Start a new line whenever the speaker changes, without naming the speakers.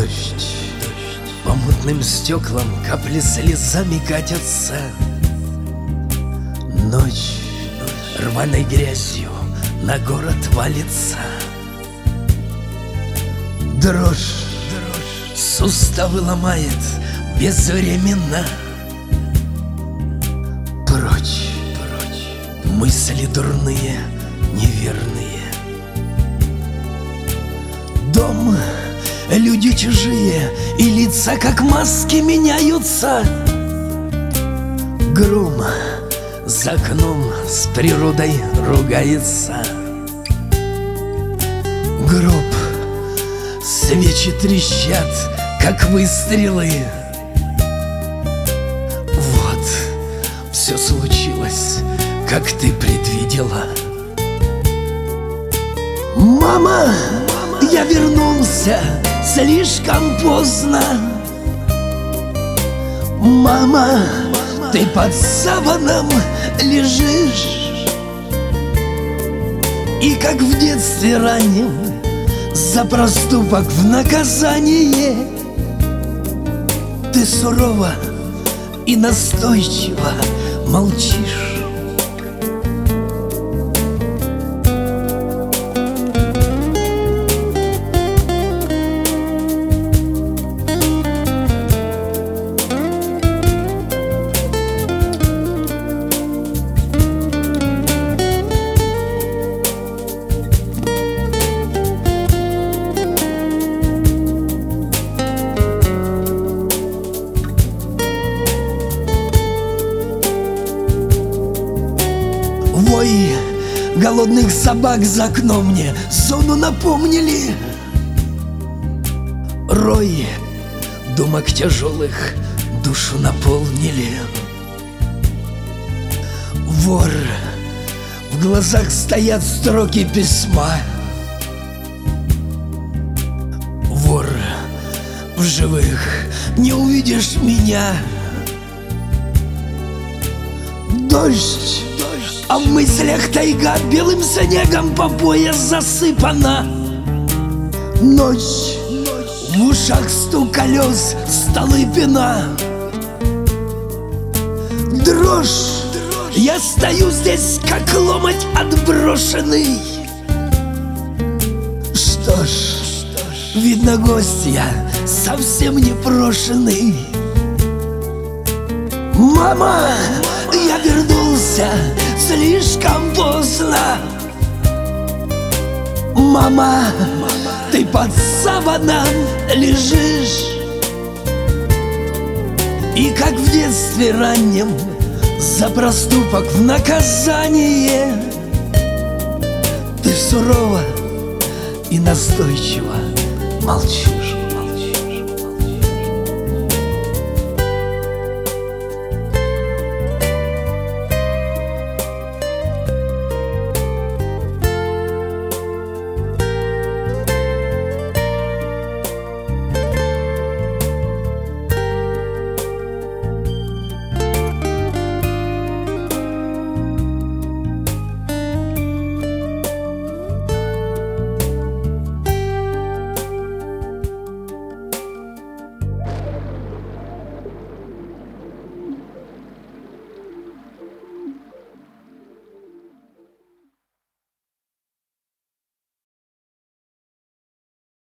Дождь по мутным стеклам, капли слезами катятся. Ночь рваной грязью на город валится. Дрожь суставы ломает безвременно. Прочь мысли дурные, неверные. Дом, люди чужие, и лица как маски меняются. Гром за окном с природой ругается. Гроб, свечи трещат, как выстрелы. Вот, все случилось, как ты предвидела. Мама, я вернулся слишком поздно. Мама, ты под саваном лежишь. И как в детстве раннем, за проступок в наказание, ты сурово и настойчиво молчишь. Вой голодных собак за окном мне зону напомнили. Рой думок тяжелых душу наполнили. Вор, в глазах стоят строки письма. Вор, в живых не увидишь меня. Дождь, а в мыслях тайга белым снегом по пояс засыпана. Ночь, в ушах стук колес, Столыпина. Дрожь, я стою здесь, как ломоть отброшенный. Что ж, видно, гость я совсем не брошенный. Мама, я вернулся слишком поздно. Мама, ты под саваном лежишь. И как в детстве раннем, за проступок в наказание, ты сурово и настойчиво молчишь.